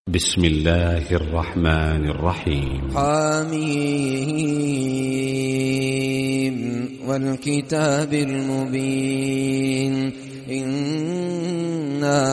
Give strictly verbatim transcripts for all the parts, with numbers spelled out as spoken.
بسم الله الرحمن الرحيم. حميم والكتاب المبين إنا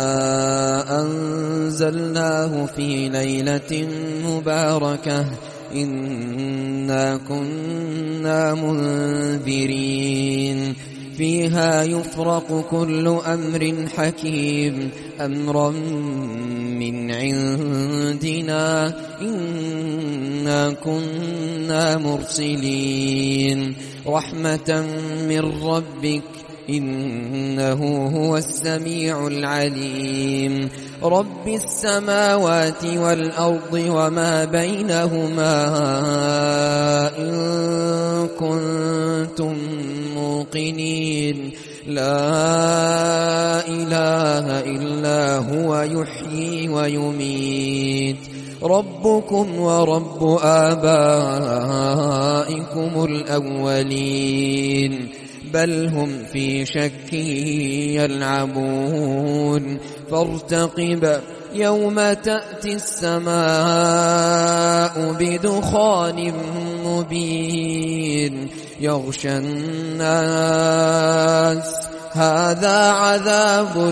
أنزلناه في ليلة مباركة إنا كنا منذرين فيها يفرق كل أمر حكيم أمرا من عندنا إنا كنا مرسلين رحمة من ربك إنه هو السميع العليم رب السماوات والأرض وما بينهما إن كنتم موقنين لا إله إلا هو يحيي ويميت ربكم ورب آبائكم الأولين بل هم في شك يلعبون فارتقب يوم تأتي السماء بدخان مبين يغشى الناس هذا عذاب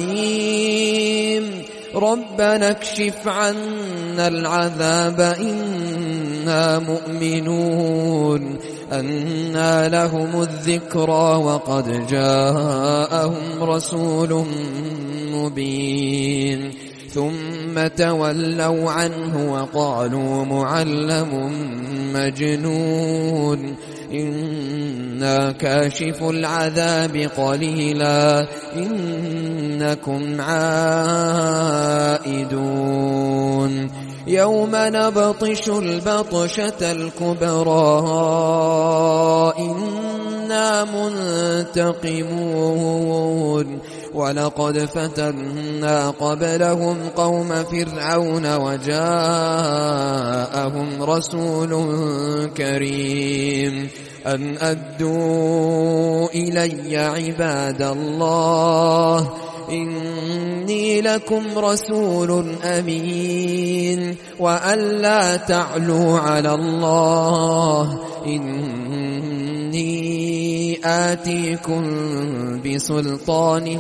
أليم ربنا اكشف عنا العذاب إنا مؤمنون أنى لهم الذكرى وقد جاءهم رسول مبين ثم تولوا عنه وقالوا معلم مجنون إنا كاشف العذاب قليلا إنكم عائدون يوم نبطش البطشة الكبرى إنا منتقمون ولقد فتنا قبلهم قوم فرعون وجاءهم رسول كريم أن أدوا إلي عباد الله إني لكم رسول أمين وأن لا تعلوا على الله إني آتيكم بسلطان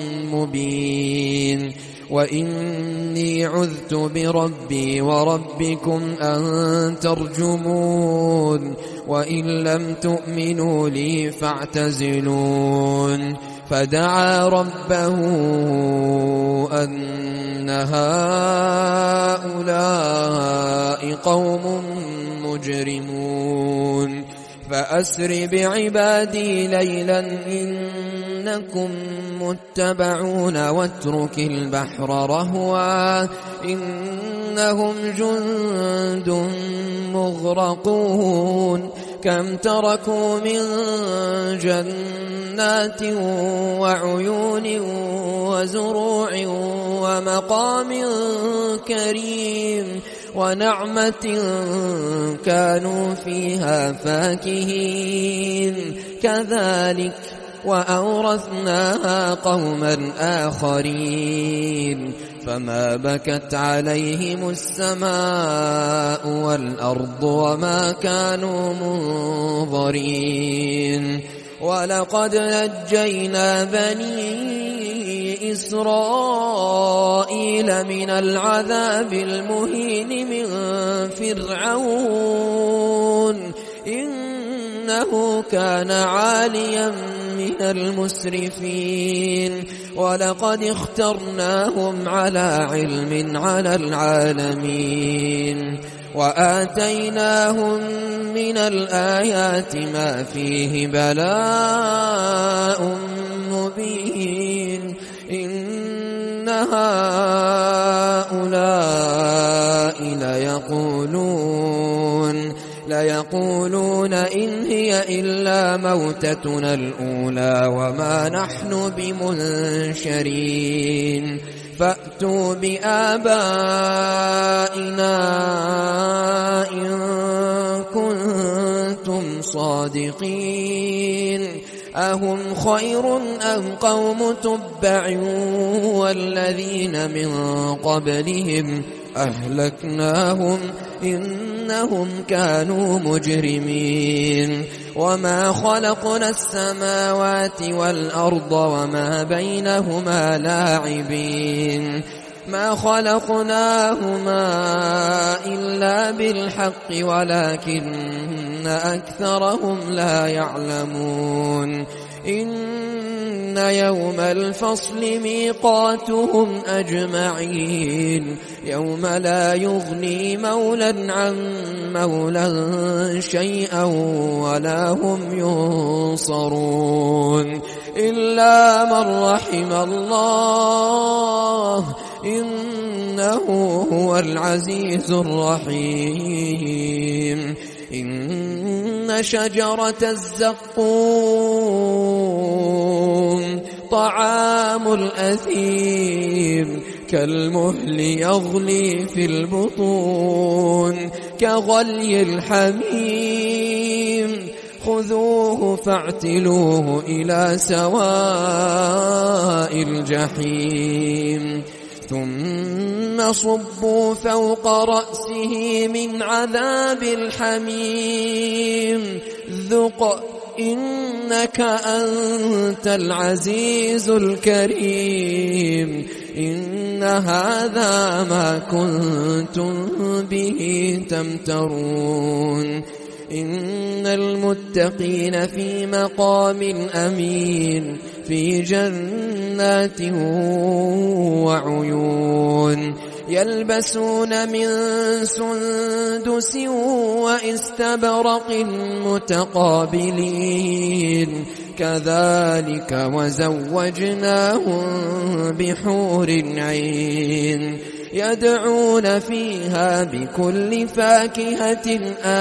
مبين وإني عذت بربي وربكم أن ترجمون وإن لم تؤمنوا لي فاعتزلون فدعا ربه أن هؤلاء قوم مجرمون فأسر بعبادي ليلا إنكم متبعون واترك البحر رهوا إنهم جند مغرقون كم تركوا من جنات وعيون وزروع ومقام كريم ونعمة كانوا فيها فاكهين كذلك وأورثناها قوما آخرين فما بكت عليهم السماء والأرض وما كانوا منظرين ولقد نجينا بني إسرائيل من العذاب المهين من فرعون إنه كان عاليا من المسرفين ولقد اخترناهم على علم على العالمين وآتيناهم من الآيات ما فيه بلاء مبين إن هؤلاء ليقولون ليقولون إن هي إلا موتتنا الأولى وما نحن بمنشرين فأتوا بآبائنا إن كنتم صادقين أهم خير أم قوم تبع والذين من قبلهم أهلكناهم إنهم كانوا مجرمين وما خلقنا السماوات والأرض وما بينهما لاعبين ما خلقناهما إلا بالحق ولكن أكثرهم لا يعلمون إن يوم الفصل ميقاتهم أجمعين يوم لا يغني مولا عن مولا شيئا ولا هم ينصرون إلا من رحم الله إنه هو العزيز الرحيم إن شجرة الزقوم طعام الأثيم كالمهل يغلي في البطون كغلي الحميم خذوه فاعتلوه إلى سواء الجحيم ثم صبوا فوق رأسه من عذاب الحميم ذق إنك أنت العزيز الكريم إن هذا ما كنتم به تمترون إن المتقين في مقام أمين في جنات وعيون يلبسون من سندس وإستبرق متقابلين كذلك وزوجناهم بحور عين يدعون فيها بكل فاكهة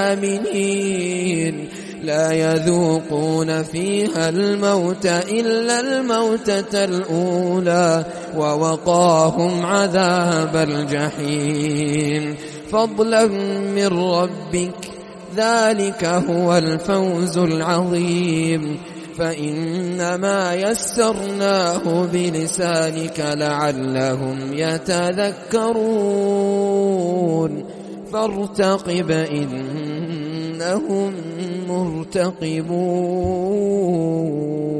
آمنين لا يذوقون فيها الموت إلا الموتة الأولى ووقاهم عذاب الجحيم فضلا من ربك ذلك هو الفوز العظيم فإنما يسرناه بلسانك لعلهم يتذكرون فارتقب إنهم مرتقبون.